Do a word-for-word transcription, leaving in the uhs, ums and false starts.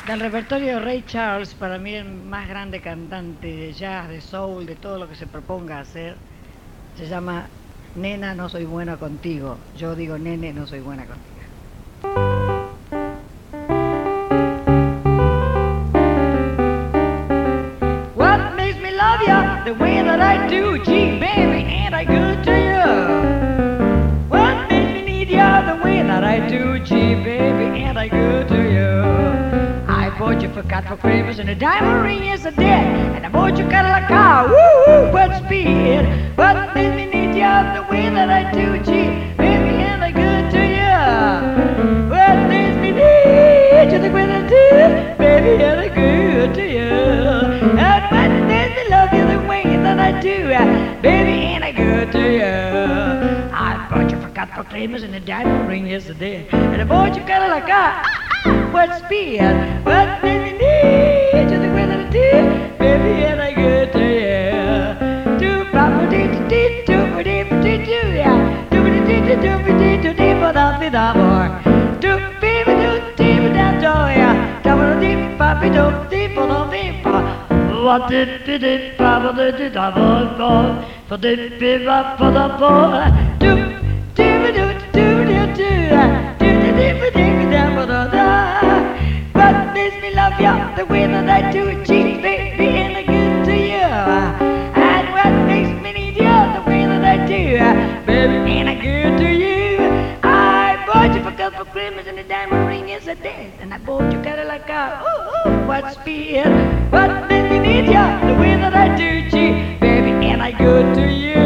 Del repertorio de Ray Charles, para mí el más grande cantante de jazz, de soul, de todo lo que se proponga hacer, se llama Nena, no soy buena contigo. Yo digo, nene, no soy buena contigo. What makes me love you the way that I do? Gee, baby, ain't I good to you? What makes me need you the way that I do? Gee, baby, ain't I good to you? I bought you for cat for Christmas and a diamond ring is a debt. And I bought you Cadillac car, woo, what speed? What makes me need you the way that I do? Gee, baby, ain't I good to you? What makes me need you the way that I do? Baby, ain't I good to you? And what makes me love you the way that I do? Baby, ain't I good to you? I bought you for cat for Christmas and a diamond ring yesterday. And I bought you Cadillac car. What speed? What made me need you the way that I did? Baby, and I good to you. Do papa dee dee do ba dee ba dee do ya. Do ba dee dee do ba dee do dee ba da dee da more. Do be ba do dee ba da do ya. Da ba dee ba ba do dee ba da dee ba. What did be dee ba ba dee dee da ba ba. Ba dee be ba ba da ba. Do dee ba do do do do ya. Do dee dee ba dee ba da ba da da. What makes me love you the way that I do? Gee, baby, ain't I good to you? And what makes me need you the way that I do? Baby, ain't I good to you? I bought you for cut for Christmas and a diamond ring is a dance. And I bought you Cadillac car. Ooh, ooh, what speed? What makes me need you the way that I do? Gee, baby, ain't I good to you?